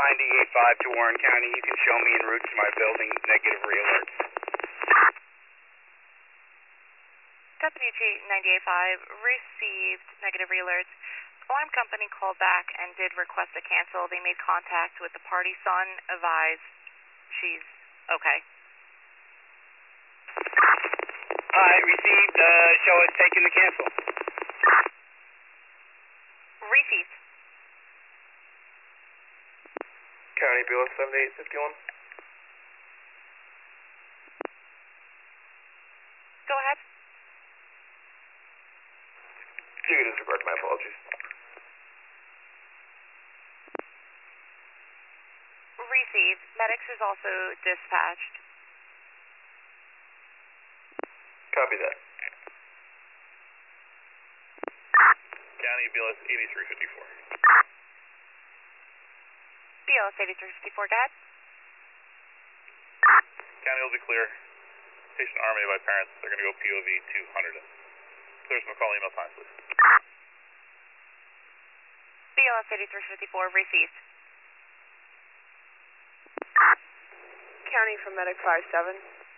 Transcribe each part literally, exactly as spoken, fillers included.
ninety-eight point five to Warren County. You can show me en route to my building negative re-alerts. W G ninety-eight point five received negative re-alerts. Alarm company called back and did request a cancel. They made contact with the party son, advised she's okay. Alright, received, uh, show us taking the cancel. Received. County B L S seventy-eight fifty-one. Go ahead. You can disregard my apologies. Received. Medics is also dispatched. Copy that. County B L S eighty-three fifty-four. B L S eighty-three fifty-four, go ahead. County will be clear. Patient army by parents. They're going to go P O V two hundred. Clear some call email time, please. B L S eighty-three fifty-four, received. County from Medic five seven.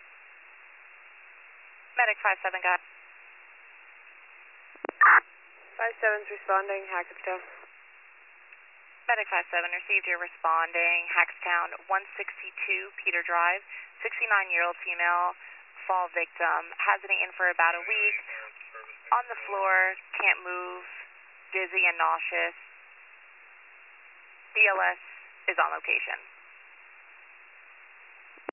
Medic five seven, go ahead. five seven's responding, Hackettstown. Medic five seven received, you're responding. Hackstown one sixty-two, Peter Drive. sixty-nine-year-old female, fall victim. Has been in for about a week. On the floor, can't move, dizzy and nauseous. B L S is on location.